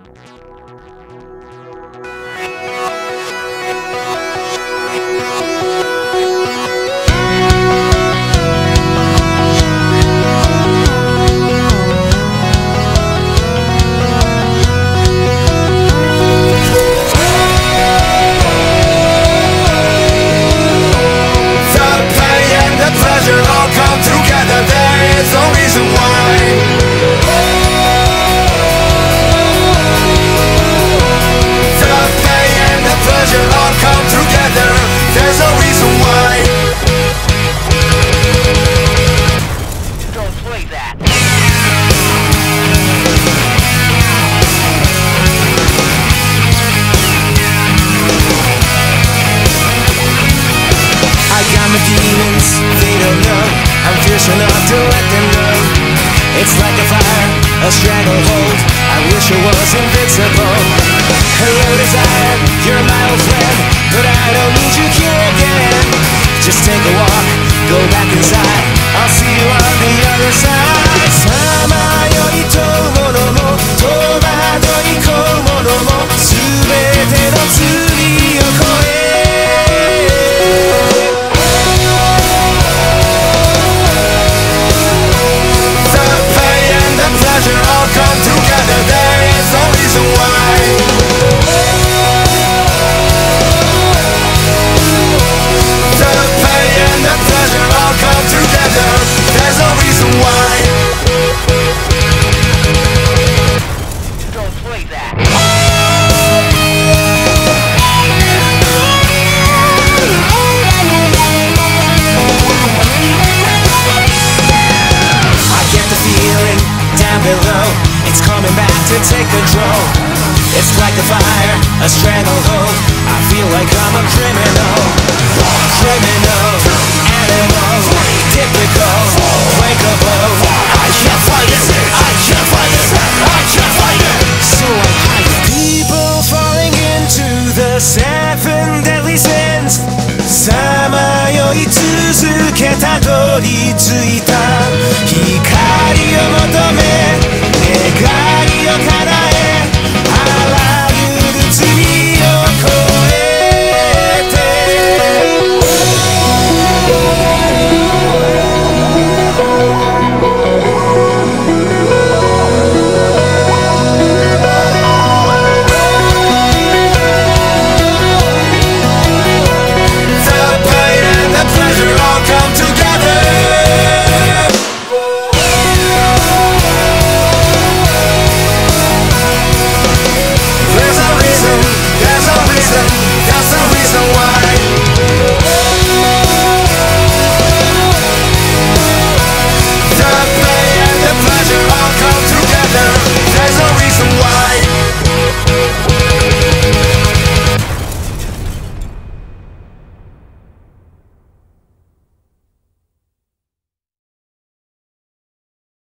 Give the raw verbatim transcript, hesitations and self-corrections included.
They don't know, I'm fierce enough to let them know. It's like a fire, a stranglehold. I wish I was invincible. Hello desire, you're my old friend, but I don't need you here again. Just take a walk, go back inside, I'll see you on the other side. さまよいとものも戸惑いこうものも全ての罪を越えto take control. It's like a fire, a stranglehold. I feel like I'm a criminal. Criminal, animal, typical, breakable. I can't fight it, I can't fight it, I can't fight it. So I hide people falling into the seven deadly sins. さまよい続けたどり着いた